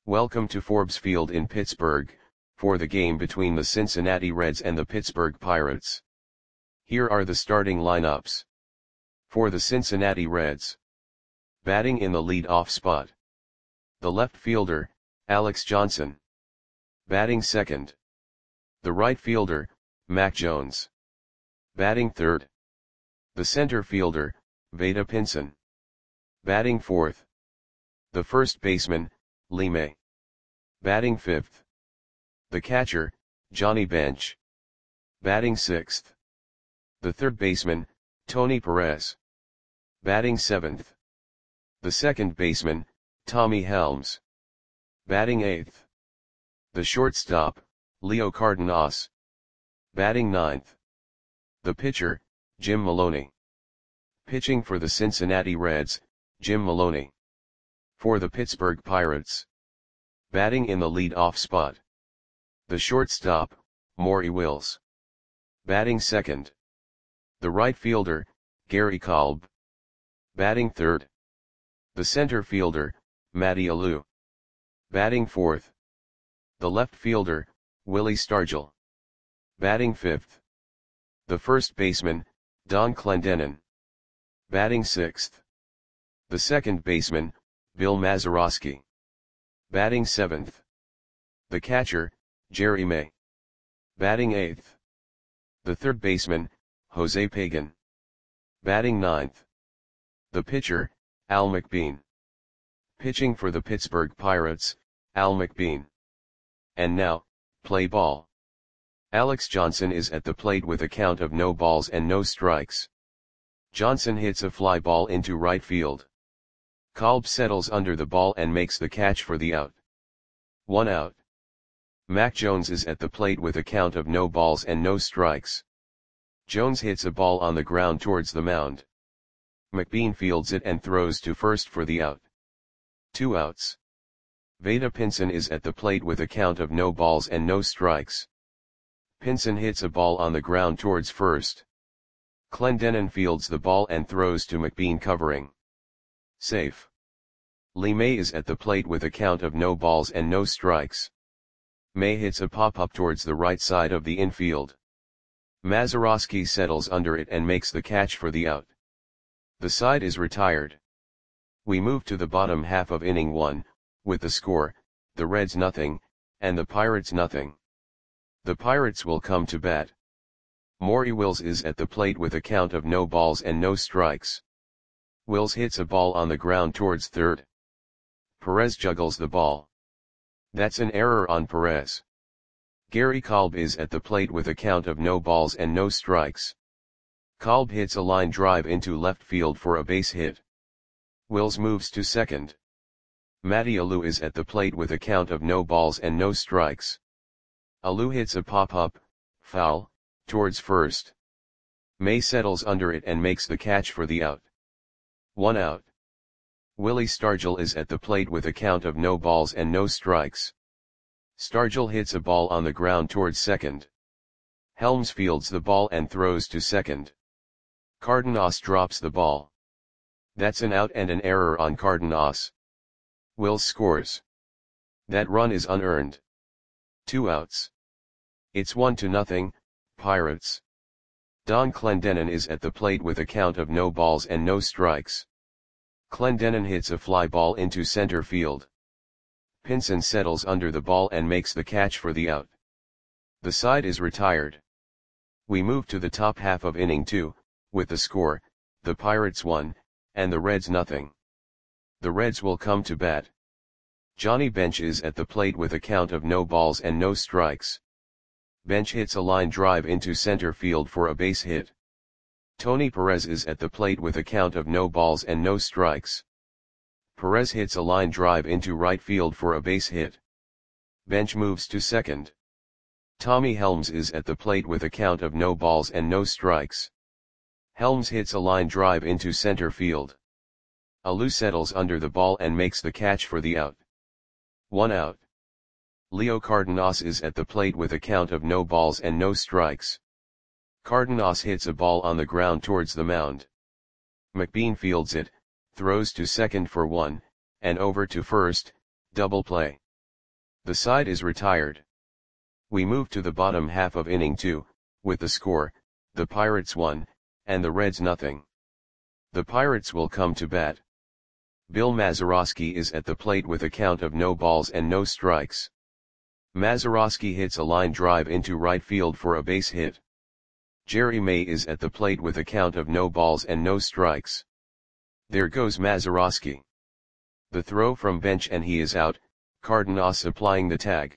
Welcome to Forbes Field in Pittsburgh, for the game between the Cincinnati Reds and the Pittsburgh Pirates. Here are the starting lineups. For the Cincinnati Reds. Batting in the lead-off spot. The left fielder, Alex Johnson. Batting second. The right fielder, Mac Jones. Batting third. The center fielder, Vada Pinson. Batting fourth. The first baseman, Lee May. Batting fifth. The catcher, Johnny Bench. Batting sixth. The third baseman, Tony Perez. Batting seventh. The second baseman, Tommy Helms. Batting eighth. The shortstop, Leo Cardenas. Batting ninth. The pitcher, Jim Maloney. Pitching for the Cincinnati Reds, Jim Maloney. For the Pittsburgh Pirates. Batting in the lead-off spot. The shortstop, Maury Wills. Batting second. The right fielder, Gary Kolb. Batting third. The center fielder, Matty Alou. Batting fourth. The left fielder, Willie Stargell. Batting fifth. The first baseman, Don Clendenon. Batting sixth. The second baseman, Bill Mazeroski. Batting seventh. The catcher, Jerry May. Batting eighth. The third baseman, Jose Pagan. Batting ninth. The pitcher, Al McBean. Pitching for the Pittsburgh Pirates, Al McBean. And now, play ball. Alex Johnson is at the plate with a count of no balls and no strikes. Johnson hits a fly ball into right field. Kolb settles under the ball and makes the catch for the out. 1 out. Mac Jones is at the plate with a count of no balls and no strikes. Jones hits a ball on the ground towards the mound. McBean fields it and throws to first for the out. 2 outs. Vada Pinson is at the plate with a count of no balls and no strikes. Pinson hits a ball on the ground towards first. Clendenon fields the ball and throws to McBean covering. Safe. Lee May is at the plate with a count of no balls and no strikes. May hits a pop-up towards the right side of the infield. Mazeroski settles under it and makes the catch for the out. The side is retired. We move to the bottom half of inning 1, with the score, the Reds nothing, and the Pirates nothing. The Pirates will come to bat. Maury Wills is at the plate with a count of no balls and no strikes. Wills hits a ball on the ground towards third. Perez juggles the ball. That's an error on Perez. Gary Kolb is at the plate with a count of no balls and no strikes. Kolb hits a line drive into left field for a base hit. Wills moves to second. Matty Alou is at the plate with a count of no balls and no strikes. Alou hits a pop-up, foul, towards first. May settles under it and makes the catch for the out. 1 out. Willie Stargell is at the plate with a count of no balls and no strikes. Stargell hits a ball on the ground towards second. Helms fields the ball and throws to second. Cardenas drops the ball. That's an out and an error on Cardenas. Wills scores. That run is unearned. 2 outs. It's 1-0, Pirates. Don Clendenon is at the plate with a count of no balls and no strikes. Clendenon hits a fly ball into center field. Pinson settles under the ball and makes the catch for the out. The side is retired. We move to the top half of inning 2, with the score, the Pirates 1, and the Reds nothing. The Reds will come to bat. Johnny Bench is at the plate with a count of no balls and no strikes. Bench hits a line drive into center field for a base hit. Tony Perez is at the plate with a count of no balls and no strikes. Perez hits a line drive into right field for a base hit. Bench moves to second. Tommy Helms is at the plate with a count of no balls and no strikes. Helms hits a line drive into center field. Alou settles under the ball and makes the catch for the out. 1 out. Leo Cardenas is at the plate with a count of no balls and no strikes. Cardenas hits a ball on the ground towards the mound. McBean fields it, throws to second for 1, and over to first, double play. The side is retired. We move to the bottom half of inning 2, with the score, the Pirates 1, and the Reds nothing. The Pirates will come to bat. Bill Mazeroski is at the plate with a count of no balls and no strikes. Mazeroski hits a line drive into right field for a base hit. Jerry May is at the plate with a count of no balls and no strikes. There goes Mazeroski. The throw from bench and he is out, Cardenas applying the tag.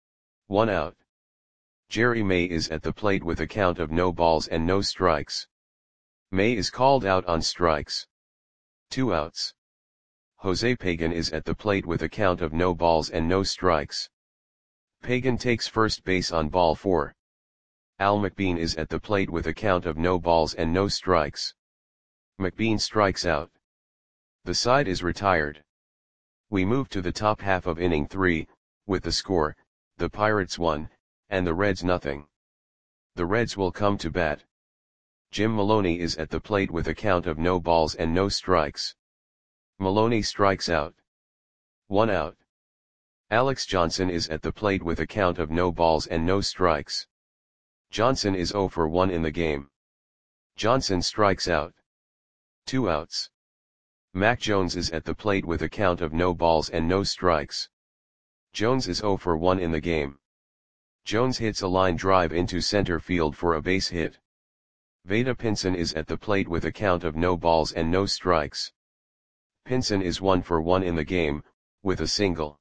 1 out. Jerry May is at the plate with a count of no balls and no strikes. May is called out on strikes. 2 outs. Jose Pagan is at the plate with a count of no balls and no strikes. Pagan takes first base on ball 4. Al McBean is at the plate with a count of no balls and no strikes. McBean strikes out. The side is retired. We move to the top half of inning 3, with the score, the Pirates 1, and the Reds nothing. The Reds will come to bat. Jim Maloney is at the plate with a count of no balls and no strikes. Maloney strikes out. 1 out. Alex Johnson is at the plate with a count of no balls and no strikes. Johnson is 0 for 1 in the game. Johnson strikes out. 2 outs. Mac Jones is at the plate with a count of no balls and no strikes. Jones is 0 for 1 in the game. Jones hits a line drive into center field for a base hit. Vada Pinson is at the plate with a count of no balls and no strikes. Pinson is 1 for 1 in the game, with a single.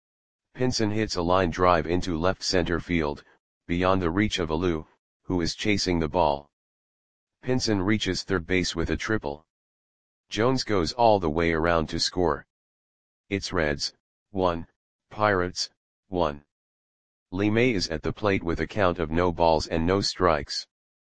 Pinson hits a line drive into left center field, beyond the reach of Alou, who is chasing the ball. Pinson reaches third base with a triple. Jones goes all the way around to score. It's Reds, 1, Pirates, 1. Lee May is at the plate with a count of no balls and no strikes.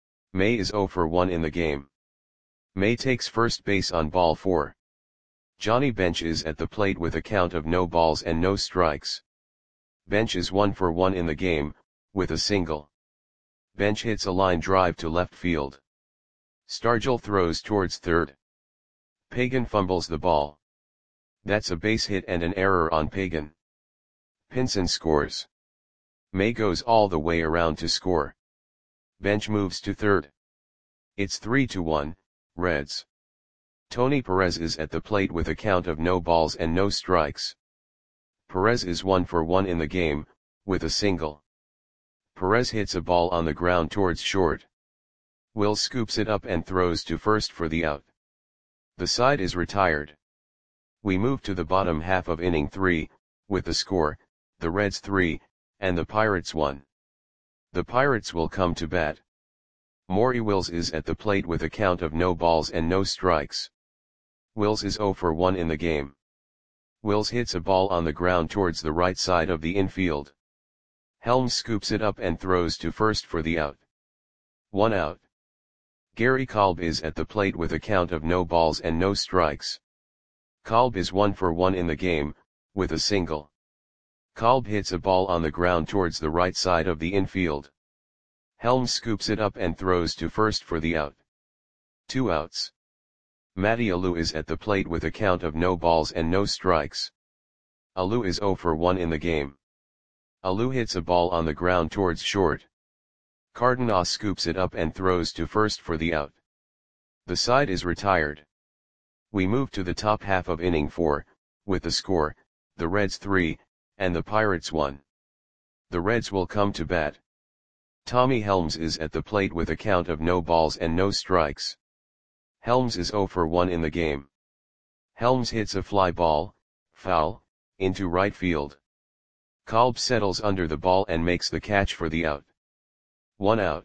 May is 0 for 1 in the game. May takes first base on ball 4. Johnny Bench is at the plate with a count of no balls and no strikes. Bench is 1 for 1 in the game, with a single. Bench hits a line drive to left field. Stargell throws towards third. Pagan fumbles the ball. That's a base hit and an error on Pagan. Pinson scores. May goes all the way around to score. Bench moves to third. It's 3-1, Reds. Tony Perez is at the plate with a count of no balls and no strikes. Perez is 1 for 1 in the game, with a single. Perez hits a ball on the ground towards short. Will scoops it up and throws to first for the out. The side is retired. We move to the bottom half of inning 3, with the score, the Reds 3, and the Pirates 1. The Pirates will come to bat. Maury Wills is at the plate with a count of no balls and no strikes. Wills is 0 for 1 in the game. Wills hits a ball on the ground towards the right side of the infield. Helms scoops it up and throws to first for the out. 1 out. Gary Kolb is at the plate with a count of no balls and no strikes. Kolb is 1 for 1 in the game, with a single. Kolb hits a ball on the ground towards the right side of the infield. Helms scoops it up and throws to first for the out. 2 outs. Matty Alou is at the plate with a count of no balls and no strikes. Alou is 0 for 1 in the game. Alou hits a ball on the ground towards short. Cardenas scoops it up and throws to first for the out. The side is retired. We move to the top half of inning 4, with the score, the Reds 3, and the Pirates 1. The Reds will come to bat. Tommy Helms is at the plate with a count of no balls and no strikes. Helms is 0 for 1 in the game. Helms hits a fly ball, foul, into right field. Kolb settles under the ball and makes the catch for the out. 1 out.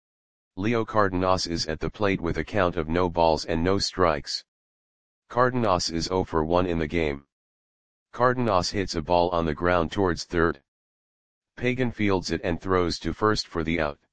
Leo Cardenas is at the plate with a count of no balls and no strikes. Cardenas is 0 for 1 in the game. Cardenas hits a ball on the ground towards third. Pagan fields it and throws to first for the out.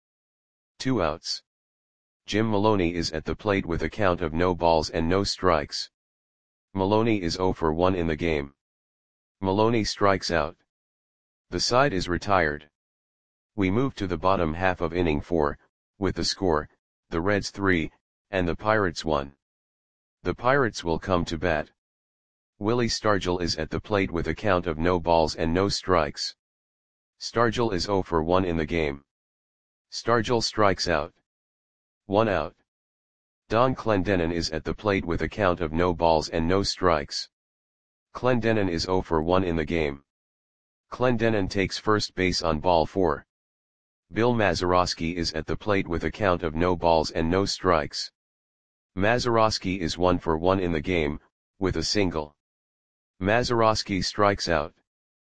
2 outs. Jim Maloney is at the plate with a count of no balls and no strikes. Maloney is 0 for 1 in the game. Maloney strikes out. The side is retired. We move to the bottom half of inning 4, with the score, the Reds 3, and the Pirates 1. The Pirates will come to bat. Willie Stargell is at the plate with a count of no balls and no strikes. Stargell is 0 for 1 in the game. Stargell strikes out. 1 out. Don Clendenin is at the plate with a count of no balls and no strikes. Clendenin is 0 for 1 in the game. Clendenin takes first base on ball 4. Bill Mazeroski is at the plate with a count of no balls and no strikes. Mazeroski is 1 for 1 in the game, with a single. Mazeroski strikes out.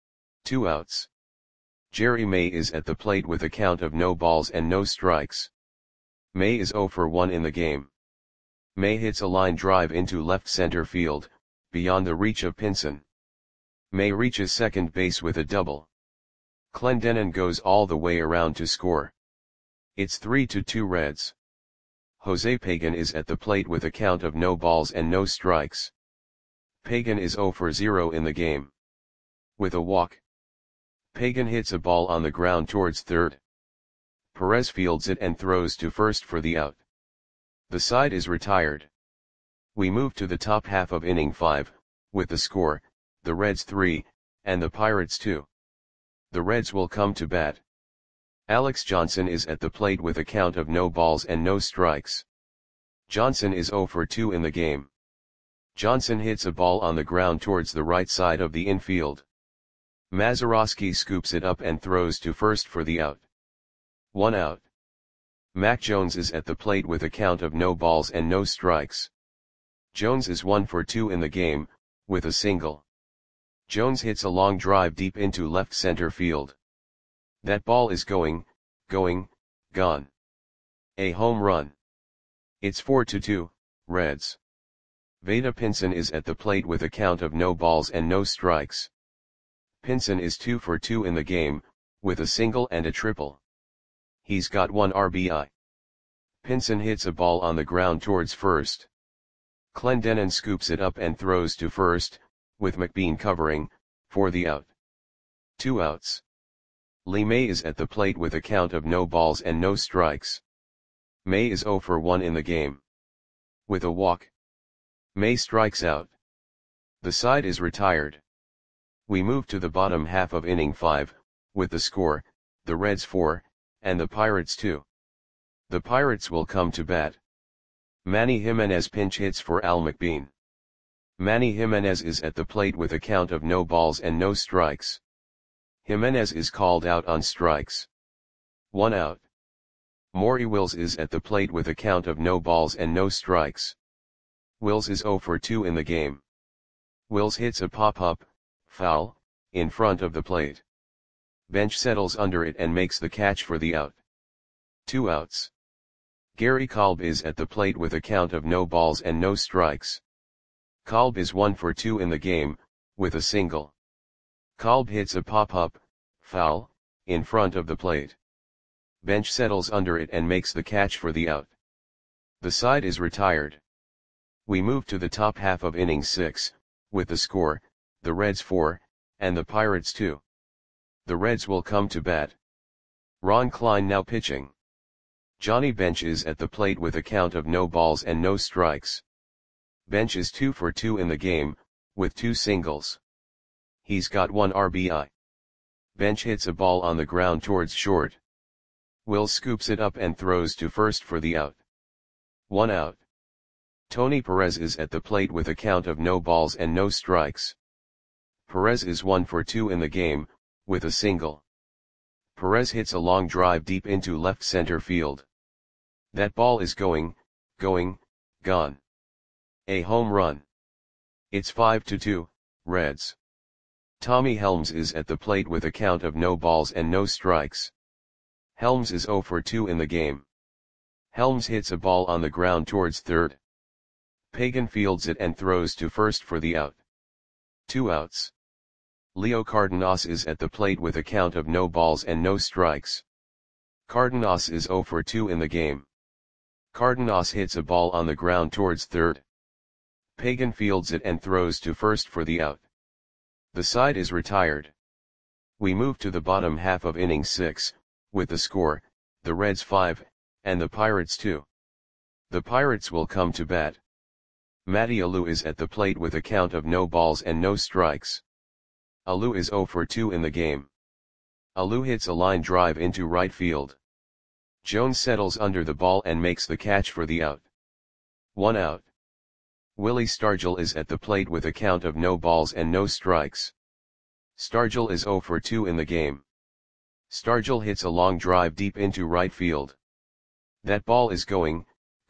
2 outs. Jerry May is at the plate with a count of no balls and no strikes. May is 0 for 1 in the game. May hits a line drive into left center field, beyond the reach of Pinson. May reaches second base with a double. Clendenin goes all the way around to score. It's 3-2 Reds. Jose Pagan is at the plate with a count of no balls and no strikes. Pagan is 0 for 0 in the game. With a walk. Pagan hits a ball on the ground towards third. Perez fields it and throws to first for the out. The side is retired. We move to the top half of inning 5, with the score, the Reds 3, and the Pirates 2. The Reds will come to bat. Alex Johnson is at the plate with a count of no balls and no strikes. Johnson is 0 for 2 in the game. Johnson hits a ball on the ground towards the right side of the infield. Mazeroski scoops it up and throws to first for the out. 1 out. Mac Jones is at the plate with a count of no balls and no strikes. Jones is 1 for 2 in the game, with a single. Jones hits a long drive deep into left center field. That ball is going, gone. A home run. It's 4-2, Reds. Vada Pinson is at the plate with a count of no balls and no strikes. Pinson is 2 for 2 in the game, with a single and a triple. He's got 1 RBI. Pinson hits a ball on the ground towards first. Clendenin scoops it up and throws to first, with McBean covering, for the out. 2 outs. Lee May is at the plate with a count of no balls and no strikes. May is 0 for 1 in the game. With a walk. May strikes out. The side is retired. We move to the bottom half of inning 5, with the score, the Reds 4, and the Pirates 2. The Pirates will come to bat. Manny Jimenez pinch hits for Al McBean. Manny Jimenez is at the plate with a count of no balls and no strikes. Jimenez is called out on strikes. 1 out. Maury Wills is at the plate with a count of no balls and no strikes. Wills is 0 for 2 in the game. Wills hits a pop-up, foul, in front of the plate. Bench settles under it and makes the catch for the out. 2 outs. Gary Kolb is at the plate with a count of no balls and no strikes. Kolb is 1 for 2 in the game, with a single. Kolb hits a pop-up, foul, in front of the plate. Bench settles under it and makes the catch for the out. The side is retired. We move to the top half of inning 6, with the score, the Reds 4, and the Pirates 2. The Reds will come to bat. Ron Klein now pitching. Johnny Bench is at the plate with a count of no balls and no strikes. Bench is 2 for 2 in the game, with 2 singles. He's got 1 RBI. Bench hits a ball on the ground towards short. Wills scoops it up and throws to first for the out. 1 out. Tony Perez is at the plate with a count of no balls and no strikes. Perez is 1 for 2 in the game, with a single. Perez hits a long drive deep into left center field. That ball is going, gone. A home run. It's 5-2, Reds. Tommy Helms is at the plate with a count of no balls and no strikes. Helms is 0 for 2 in the game. Helms hits a ball on the ground towards third. Pagan fields it and throws to first for the out. 2 outs. Leo Cardenas is at the plate with a count of no balls and no strikes. Cardenas is 0 for 2 in the game. Cardenas hits a ball on the ground towards third. Pagan fields it and throws to first for the out. The side is retired. We move to the bottom half of inning 6, with the score, the Reds 5, and the Pirates 2. The Pirates will come to bat. Matty Alou is at the plate with a count of no balls and no strikes. Alou is 0 for 2 in the game. Alou hits a line drive into right field. Jones settles under the ball and makes the catch for the out. 1 out. Willie Stargell is at the plate with a count of no balls and no strikes. Stargell is 0 for 2 in the game. Stargell hits a long drive deep into right field. That ball is gone.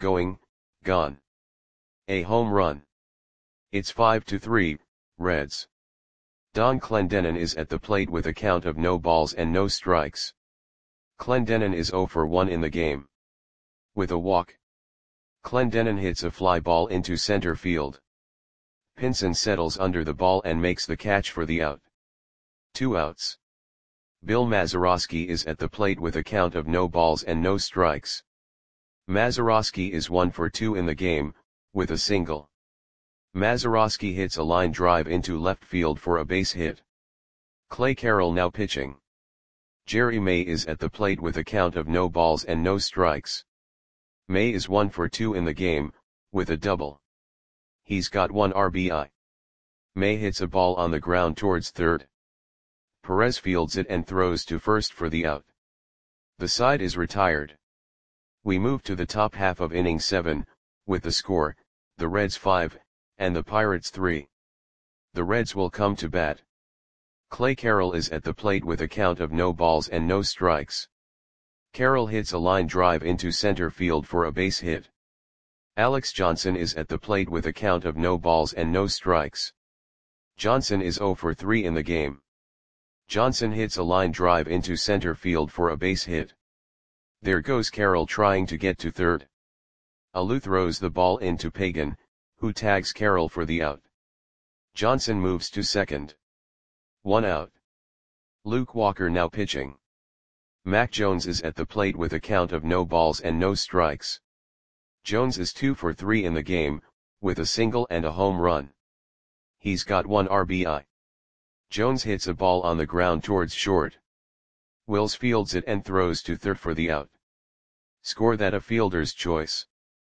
A home run. It's 5-3, Reds. Don Clendenon is at the plate with a count of no balls and no strikes. Clendenon is 0 for 1 in the game. With a walk. Clendenon hits a fly ball into center field. Pinson settles under the ball and makes the catch for the out. 2 outs. Bill Mazeroski is at the plate with a count of no balls and no strikes. Mazeroski is 1 for 2 in the game, with a single. Mazeroski hits a line drive into left field for a base hit. Clay Carroll now pitching. Jerry May is at the plate with a count of no balls and no strikes. May is 1 for 2 in the game, with a double. He's got 1 RBI. May hits a ball on the ground towards third. Perez fields it and throws to first for the out. The side is retired. We move to the top half of inning 7, with the score, the Reds 5, and the Pirates 3. The Reds will come to bat. Clay Carroll is at the plate with a count of no balls and no strikes. Carroll hits a line drive into center field for a base hit. Alex Johnson is at the plate with a count of no balls and no strikes. Johnson is 0 for 3 in the game. Johnson hits a line drive into center field for a base hit. There goes Carroll trying to get to third. Alou throws the ball into Pagan, who tags Carroll for the out. Johnson moves to second. 1 out. Luke Walker now pitching. Mac Jones is at the plate with a count of no balls and no strikes. Jones is 2 for 3 in the game, with a single and a home run. He's got 1 RBI. Jones hits a ball on the ground towards short. Wills fields it and throws to third for the out. Score that a fielder's choice.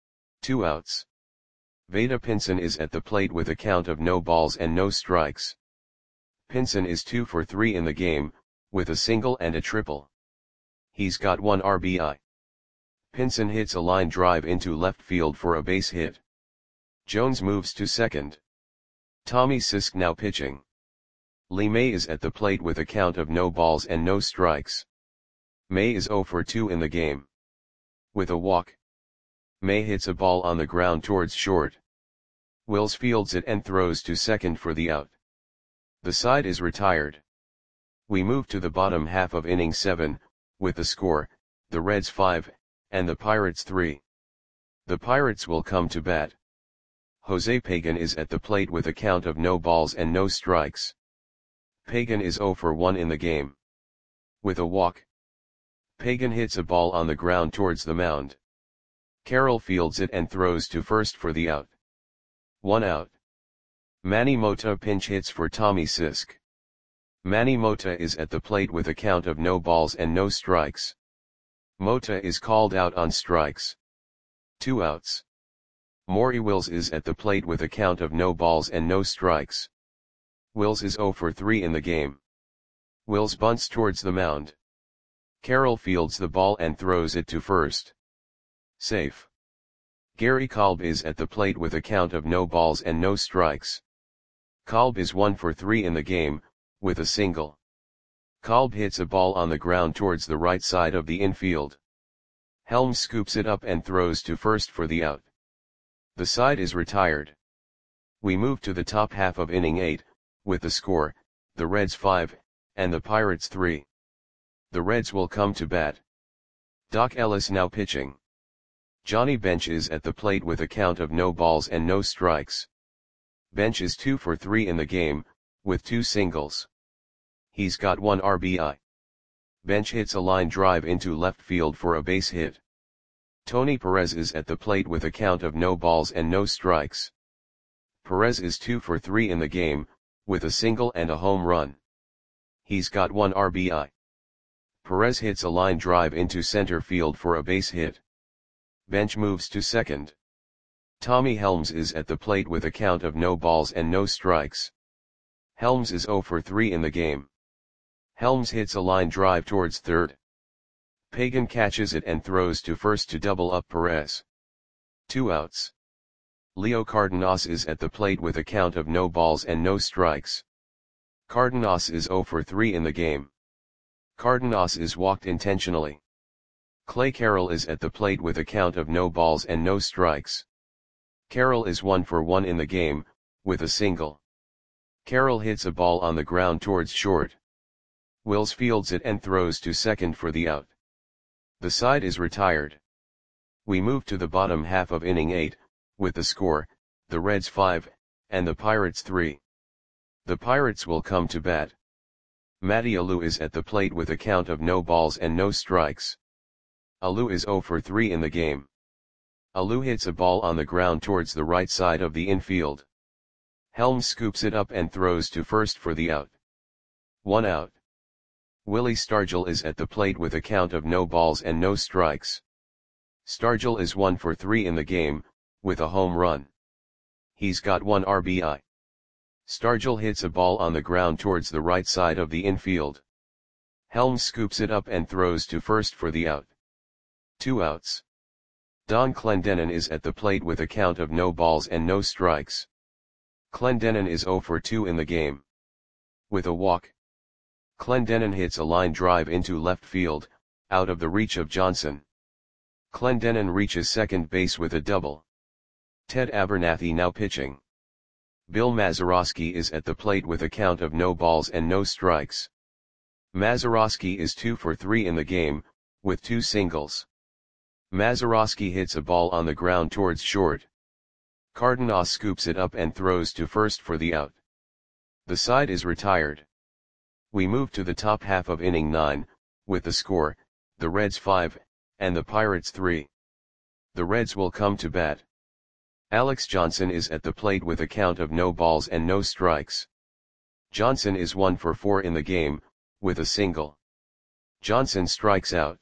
2 outs. Vada Pinson is at the plate with a count of no balls and no strikes. Pinson is 2 for 3 in the game, with a single and a triple. He's got 1 RBI. Pinson hits a line drive into left field for a base hit. Jones moves to second. Tommy Sisk now pitching. Lee May is at the plate with a count of no balls and no strikes. May is 0 for 2 in the game. With a walk. May hits a ball on the ground towards short. Wills fields it and throws to second for the out. The side is retired. We move to the bottom half of inning 7, with the score, the Reds 5, and the Pirates 3. The Pirates will come to bat. Jose Pagan is at the plate with a count of no balls and no strikes. Pagan is 0 for 1 in the game. With a walk. Pagan hits a ball on the ground towards the mound. Carroll fields it and throws to first for the out. 1 out. Manny Mota pinch hits for Tommy Sisk. Manny Mota is at the plate with a count of no balls and no strikes. Mota is called out on strikes. 2 outs. Maury Wills is at the plate with a count of no balls and no strikes. Wills is 0 for 3 in the game. Wills bunts towards the mound. Carroll fields the ball and throws it to first. Safe. Gary Kolb is at the plate with a count of no balls and no strikes. Kolb is 1 for 3 in the game, with a single. Kolb hits a ball on the ground towards the right side of the infield. Helms scoops it up and throws to first for the out. The side is retired. We move to the top half of inning 8, with the score, the Reds 5, and the Pirates 3. The Reds will come to bat. Doc Ellis now pitching. Johnny Bench is at the plate with a count of no balls and no strikes. Bench is 2 for 3 in the game, with 2 singles. He's got 1 RBI. Bench hits a line drive into left field for a base hit. Tony Perez is at the plate with a count of no balls and no strikes. Perez is 2 for 3 in the game, with a single and a home run. He's got 1 RBI. Perez hits a line drive into center field for a base hit. Bench moves to second. Tommy Helms is at the plate with a count of no balls and no strikes. Helms is 0 for 3 in the game. Helms hits a line drive towards third. Pagan catches it and throws to first to double up Perez. 2 outs. Leo Cardenas is at the plate with a count of no balls and no strikes. Cardenas is 0 for 3 in the game. Cardenas is walked intentionally. Clay Carroll is at the plate with a count of no balls and no strikes. Carroll is 1 for 1 in the game, with a single. Carroll hits a ball on the ground towards short. Wills fields it and throws to second for the out. The side is retired. We move to the bottom half of inning 8, with the score, the Reds 5, and the Pirates 3. The Pirates will come to bat. Matty Alou is at the plate with a count of no balls and no strikes. Alou is 0 for 3 in the game. Alou hits a ball on the ground towards the right side of the infield. Helms scoops it up and throws to first for the out. 1 out. Willie Stargell is at the plate with a count of no balls and no strikes. Stargell is 1 for 3 in the game, with a home run. He's got 1 RBI. Stargell hits a ball on the ground towards the right side of the infield. Helms scoops it up and throws to first for the out. 2 outs. Don Clendenon is at the plate with a count of no balls and no strikes. Clendenon is 0 for 2 in the game. With a walk. Clendenon hits a line drive into left field, out of the reach of Johnson. Clendenon reaches second base with a double. Ted Abernathy now pitching. Bill Mazeroski is at the plate with a count of no balls and no strikes. Mazeroski is 2 for 3 in the game, with 2 singles. Mazeroski hits a ball on the ground towards short. Cardenas scoops it up and throws to first for the out. The side is retired. We move to the top half of inning 9, with the score, the Reds 5, and the Pirates 3. The Reds will come to bat. Alex Johnson is at the plate with a count of no balls and no strikes. Johnson is 1 for 4 in the game, with a single. Johnson strikes out.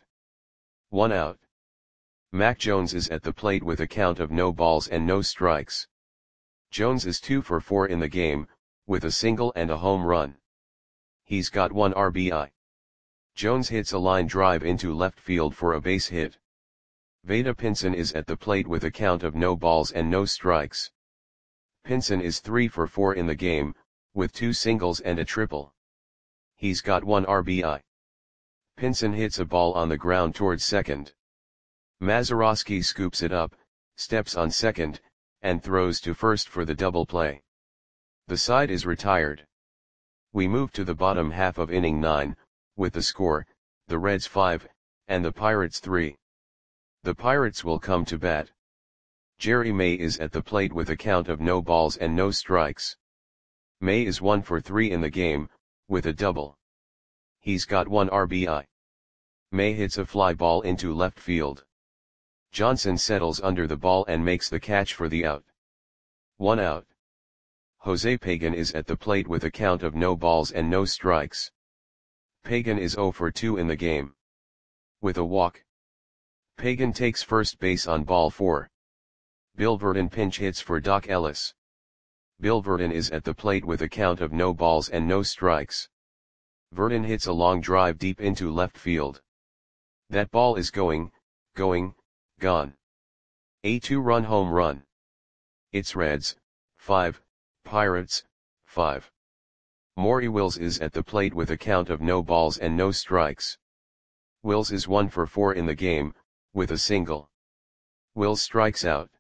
1 out. Mac Jones is at the plate with a count of no balls and no strikes. Jones is 2 for 4 in the game, with a single and a home run. He's got 1 RBI. Jones hits a line drive into left field for a base hit. Vada Pinson is at the plate with a count of no balls and no strikes. Pinson is 3 for 4 in the game, with 2 singles and a triple. He's got 1 RBI. Pinson hits a ball on the ground towards second. Mazeroski scoops it up, steps on second, and throws to first for the double play. The side is retired. We move to the bottom half of inning 9, with the score, the Reds 5, and the Pirates 3. The Pirates will come to bat. Jerry May is at the plate with a count of no balls and no strikes. May is 1 for 3 in the game, with a double. He's got 1 RBI. May hits a fly ball into left field. Johnson settles under the ball and makes the catch for the out. 1 out. Jose Pagan is at the plate with a count of no balls and no strikes. Pagan is 0 for 2 in the game. With a walk. Pagan takes first base on ball 4. Bill Verdon pinch hits for Doc Ellis. Bill Verdon is at the plate with a count of no balls and no strikes. Verdon hits a long drive deep into left field. That ball is going, gone. A 2-run home run. It's Reds, 5, Pirates, 5. Maury Wills is at the plate with a count of no balls and no strikes. Wills is 1 for 4 in the game, with a single. Wills strikes out.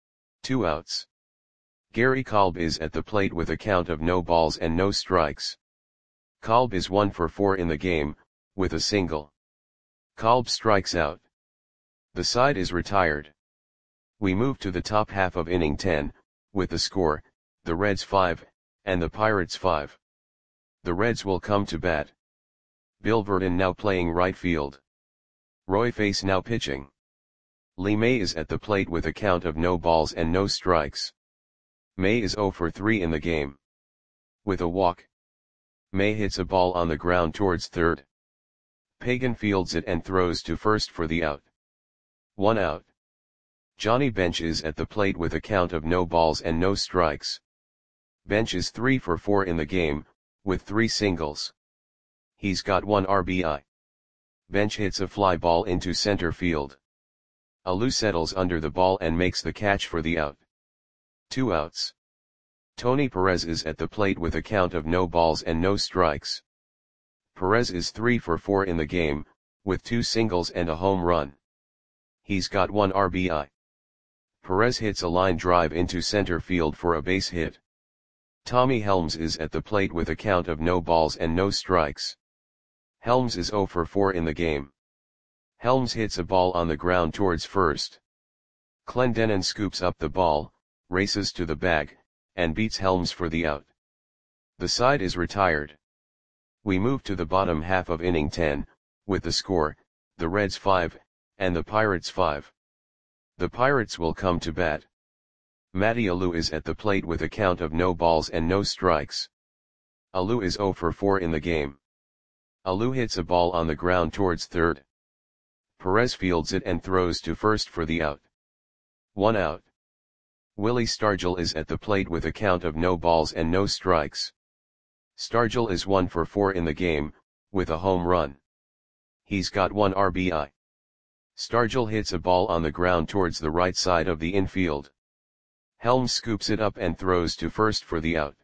2 outs. Gary Kolb is at the plate with a count of no balls and no strikes. Kolb is 1 for 4 in the game, with a single. Kolb strikes out. The side is retired. We move to the top half of inning 10, with the score, the Reds 5, and the Pirates 5. The Reds will come to bat. Bill Verdon now playing right field. Roy Face now pitching. Lee May is at the plate with a count of no balls and no strikes. May is 0 for 3 in the game. With a walk. May hits a ball on the ground towards third. Pagan fields it and throws to first for the out. 1 out. Johnny Bench is at the plate with a count of no balls and no strikes. Bench is 3 for 4 in the game, with 3 singles. He's got 1 RBI. Bench hits a fly ball into center field. Alou settles under the ball and makes the catch for the out. 2 outs. Tony Perez is at the plate with a count of no balls and no strikes. Perez is 3 for 4 in the game, with 2 singles and a home run. He's got 1 RBI. Perez hits a line drive into center field for a base hit. Tommy Helms is at the plate with a count of no balls and no strikes. Helms is 0 for 4 in the game. Helms hits a ball on the ground towards first. Clendenon scoops up the ball, races to the bag, and beats Helms for the out. The side is retired. We move to the bottom half of inning 10, with the score, the Reds 5, and the Pirates 5. The Pirates will come to bat. Matty Alou is at the plate with a count of no balls and no strikes. Alou is 0 for 4 in the game. Alou hits a ball on the ground towards third. Perez fields it and throws to first for the out. 1 out. Willie Stargell is at the plate with a count of no balls and no strikes. Stargell is 1 for 4 in the game, with a home run. He's got 1 RBI. Stargell hits a ball on the ground towards the right side of the infield. Helms scoops it up and throws to first for the out.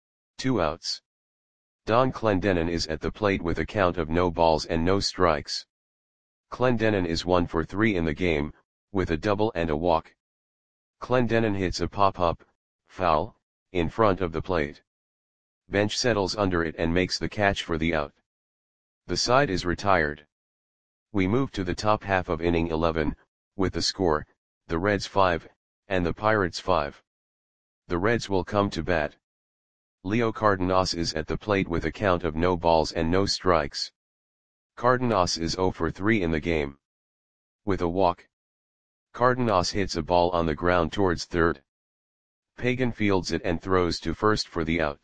2 outs. Don Clendenon is at the plate with a count of no balls and no strikes. Clendenon is 1 for 3 in the game, with a double and a walk. Clendenon hits a pop-up, foul, in front of the plate. Bench settles under it and makes the catch for the out. The side is retired. We move to the top half of inning 11, with the score, the Reds 5, and the Pirates 5. The Reds will come to bat. Leo Cardenas is at the plate with a count of no balls and no strikes. Cardenas is 0 for 3 in the game. With a walk. Cardenas hits a ball on the ground towards third. Pagan fields it and throws to first for the out.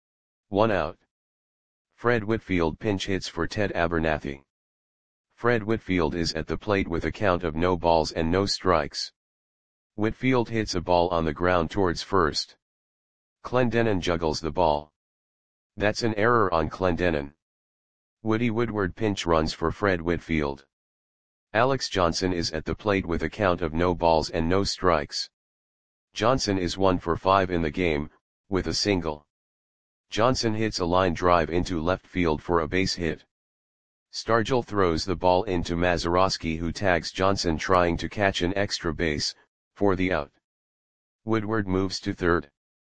1 out. Fred Whitfield pinch hits for Ted Abernathy. Fred Whitfield is at the plate with a count of no balls and no strikes. Whitfield hits a ball on the ground towards first. Clendenon juggles the ball. That's an error on Clendenon. Woody Woodward pinch runs for Fred Whitfield. Alex Johnson is at the plate with a count of no balls and no strikes. Johnson is 1 for 5 in the game, with a single. Johnson hits a line drive into left field for a base hit. Stargell throws the ball into Mazeroski, who tags Johnson trying to catch an extra base, for the out. Woodward moves to third.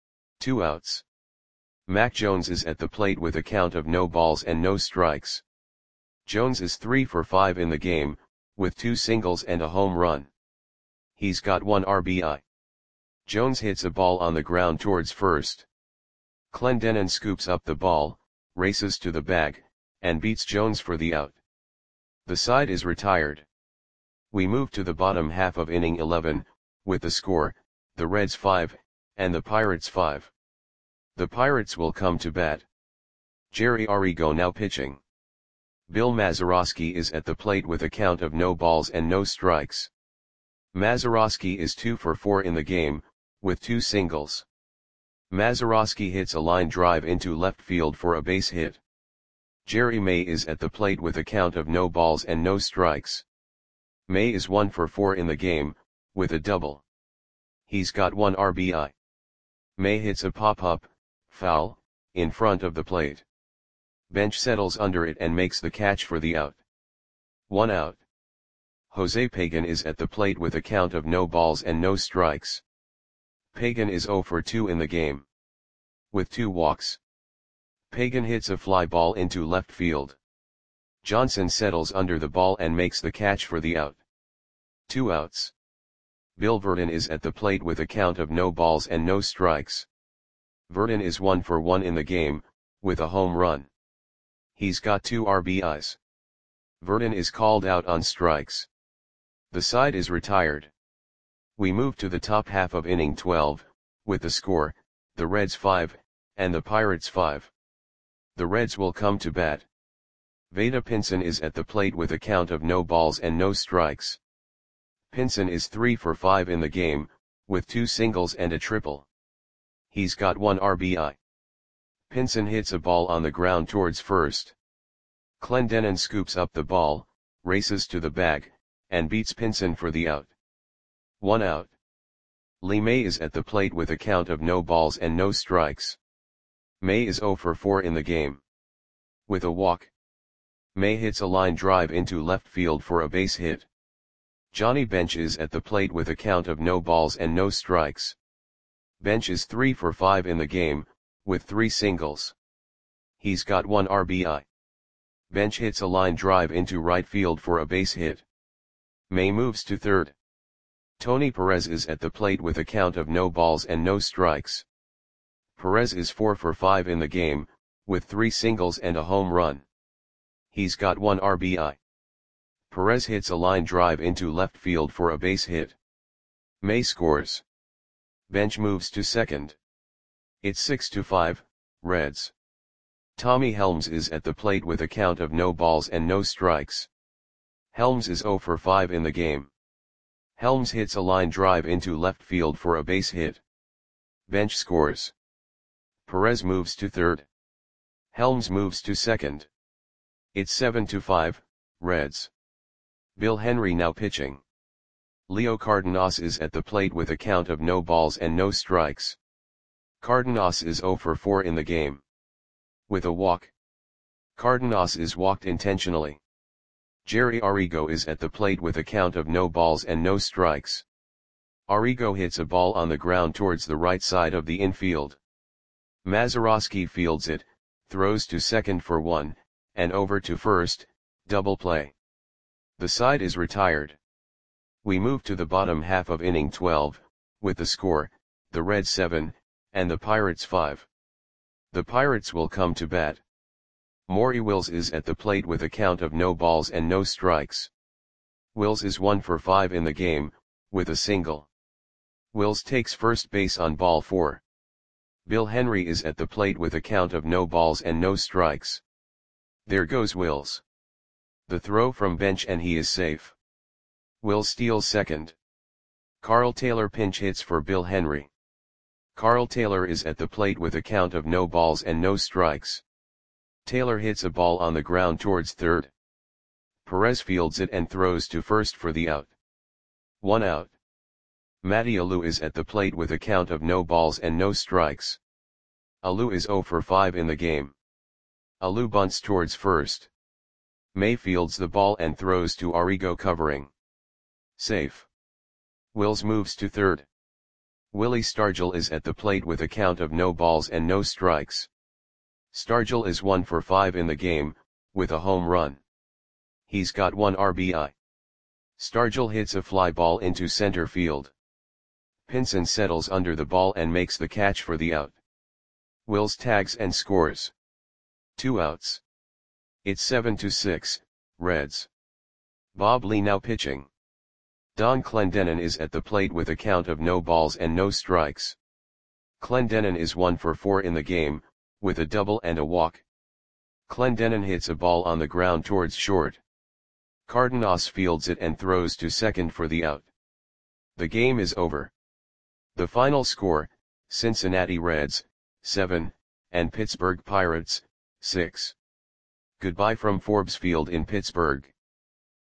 2 outs. Mac Jones is at the plate with a count of no balls and no strikes. Jones is 3 for 5 in the game, with 2 singles and a home run. He's got 1 RBI. Jones hits a ball on the ground towards first. Clendenon scoops up the ball, races to the bag, and beats Jones for the out. The side is retired. We move to the bottom half of inning 11, with the score, the Reds 5, and the Pirates 5. The Pirates will come to bat. Jerry Arrigo now pitching. Bill Mazeroski is at the plate with a count of no balls and no strikes. Mazeroski is 2 for 4 in the game, with 2 singles. Mazeroski hits a line drive into left field for a base hit. Jerry May is at the plate with a count of no balls and no strikes. May is 1 for 4 in the game, with a double. He's got 1 RBI. May hits a pop-up, foul, in front of the plate. Bench settles under it and makes the catch for the out. 1 out. Jose Pagan is at the plate with a count of no balls and no strikes. Pagan is 0 for 2 in the game. With 2 walks. Pagan hits a fly ball into left field. Johnson settles under the ball and makes the catch for the out. 2 outs. Bill Verdon is at the plate with a count of no balls and no strikes. Verdon is 1 for 1 in the game, with a home run. He's got 2 RBIs. Verdon is called out on strikes. The side is retired. We move to the top half of inning 12, with the score, the Reds 5, and the Pirates 5. The Reds will come to bat. Vada Pinson is at the plate with a count of no balls and no strikes. Pinson is 3 for 5 in the game, with 2 singles and a triple. He's got 1 RBI. Pinson hits a ball on the ground towards first. Clendenon scoops up the ball, races to the bag, and beats Pinson for the out. 1 out. Lee May is at the plate with a count of no balls and no strikes. May is 0 for 4 in the game. With a walk, May hits a line drive into left field for a base hit. Johnny Bench is at the plate with a count of no balls and no strikes. Bench is 3 for 5 in the game, with 3 singles. He's got 1 RBI. Bench hits a line drive into right field for a base hit. May moves to third. Tony Perez is at the plate with a count of no balls and no strikes. Perez is 4 for 5 in the game, with 3 singles and a home run. He's got 1 RBI. Perez hits a line drive into left field for a base hit. May scores. Bench moves to second. It's 6-5, Reds. Tommy Helms is at the plate with a count of no balls and no strikes. Helms is 0 for 5 in the game. Helms hits a line drive into left field for a base hit. Bench scores. Perez moves to third. Helms moves to second. It's 7-5, Reds. Bill Henry now pitching. Leo Cardenas is at the plate with a count of no balls and no strikes. Cardenas is 0 for 4 in the game. With a walk, Cardenas is walked intentionally. Jerry Arrigo is at the plate with a count of no balls and no strikes. Arrigo hits a ball on the ground towards the right side of the infield. Mazeroski fields it, throws to second for 1, and over to first, double play. The side is retired. We move to the bottom half of inning 12, with the score, the Reds 7, and the Pirates 5. The Pirates will come to bat. Maury Wills is at the plate with a count of no balls and no strikes. Wills is 1 for 5 in the game, with a single. Wills takes first base on ball 4. Bill Henry is at the plate with a count of no balls and no strikes. There goes Wills. The throw from Bench and he is safe. Wills steals second. Carl Taylor pinch hits for Bill Henry. Carl Taylor is at the plate with a count of no balls and no strikes. Taylor hits a ball on the ground towards third. Perez fields it and throws to first for the out. 1 out. Matty Alou is at the plate with a count of no balls and no strikes. Alou is 0 for 5 in the game. Alou bunts towards first. May fields the ball and throws to Arrigo covering. Safe. Wills moves to third. Willie Stargell is at the plate with a count of no balls and no strikes. Stargell is 1 for 5 in the game, with a home run. He's got 1 RBI. Stargell hits a fly ball into center field. Pinson settles under the ball and makes the catch for the out. Wills tags and scores. 2 outs. It's 7-6, Reds. Bob Lee now pitching. Don Clendenon is at the plate with a count of no balls and no strikes. Clendenon is 1 for 4 in the game, with a double and a walk. Clendenon hits a ball on the ground towards short. Cardenas fields it and throws to second for the out. The game is over. The final score, Cincinnati Reds, 7, and Pittsburgh Pirates, 6. Goodbye from Forbes Field in Pittsburgh.